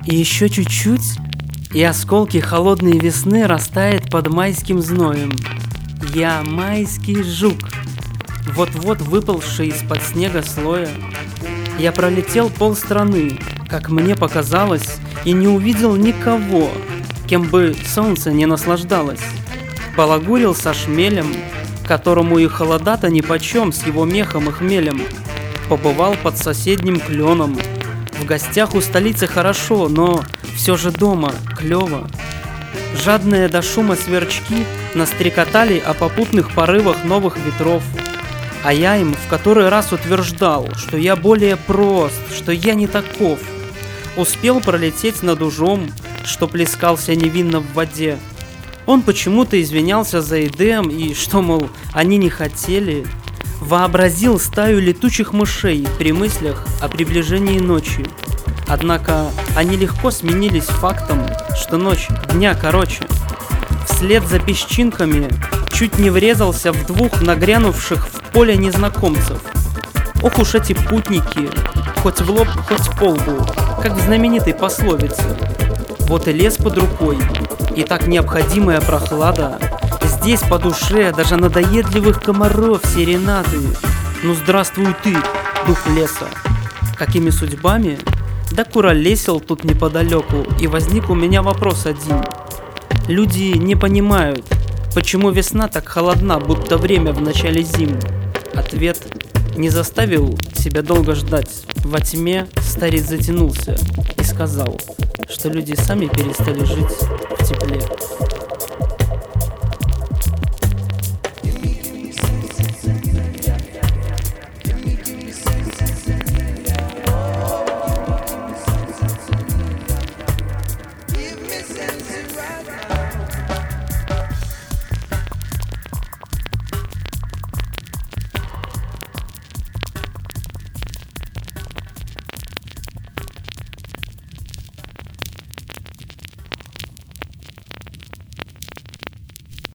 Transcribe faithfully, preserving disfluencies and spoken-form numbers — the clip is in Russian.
И еще чуть-чуть, и осколки холодной весны растает под майским зноем. Я майский жук, вот-вот выпалший из-под снега слоя. Я пролетел полстраны, как мне показалось, и не увидел никого, кем бы солнце не наслаждалось. Балагурил со шмелем, которому и холода-то нипочем с его мехом и хмелем. Побывал под соседним кленом. В гостях у столицы хорошо, но все же дома клево. Жадные до шума сверчки настрекотали о попутных порывах новых ветров. А я им в который раз утверждал, что я более прост, что я не таков. Успел пролететь над ужом, что плескался невинно в воде. Он почему-то извинялся за Эдем и что, мол, они не хотели. Вообразил стаю летучих мышей при мыслях о приближении ночи. Однако они легко сменились фактом, что ночь дня короче. Вслед за песчинками чуть не врезался в двух нагрянувших в поле незнакомцев. Ох уж эти путники, хоть в лоб, хоть по лбу, как в знаменитой пословице. Вот и лес под рукой, и так необходимая прохлада. Здесь по душе даже надоедливых комаров серенады. Ну здравствуй ты, дух леса. Какими судьбами? Да куролесил тут неподалеку, и возник у меня вопрос один. Люди не понимают, почему весна так холодна, будто время в начале зим. Ответ не заставил себя долго ждать. Во тьме старец затянулся и сказал, что люди сами перестали жить в тепле.